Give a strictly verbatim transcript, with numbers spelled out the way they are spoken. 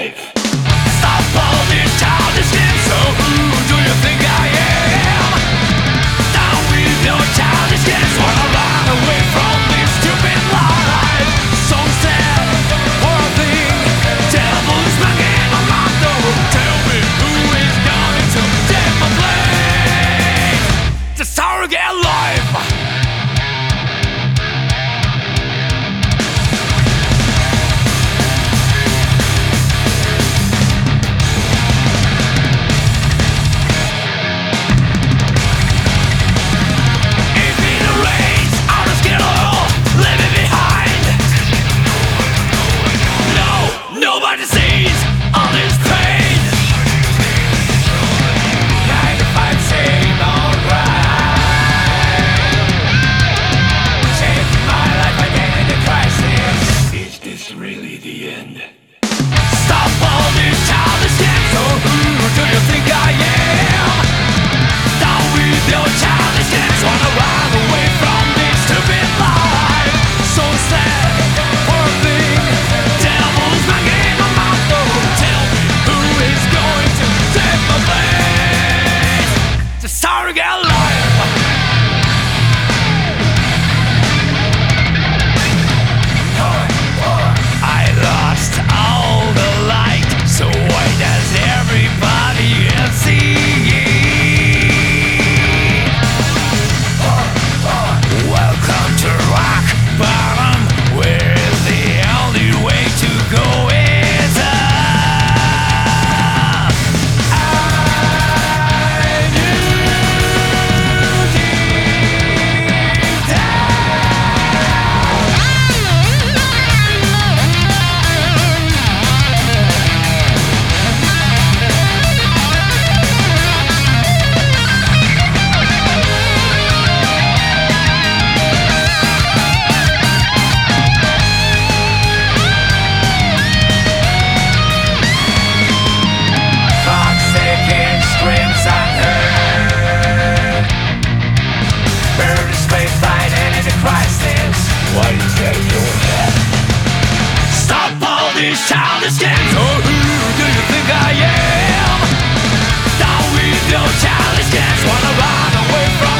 life. Stop all this childish games. So who do you think I am? Down with your childish games. Wanna run away from this stupid life. So sad, poor thing. Devil is banging on my door. Tell me who is going to take my place. The surrogate life. Nobody sees all this pain. ninety-five same old grind. Changing my life again in the crisis. Is this really the end? Stop all these childish games. So who do you think I am? Down with your childish games. Wanna run away from this stupid life. So sad, poor thing. Devil's banging on my door. Tell me who is going to take my place. The surrogate life. I lost all the light. So why does everybody else see? Welcome to rock bottom, where the only way to go is up. I knew deep down. Clock-ticking screams I heard. Bird is space fighting in the crisis. Why is that doing that? Stop all these childish games. Oh, who do you think I am? Down with your childish games. Wanna run away from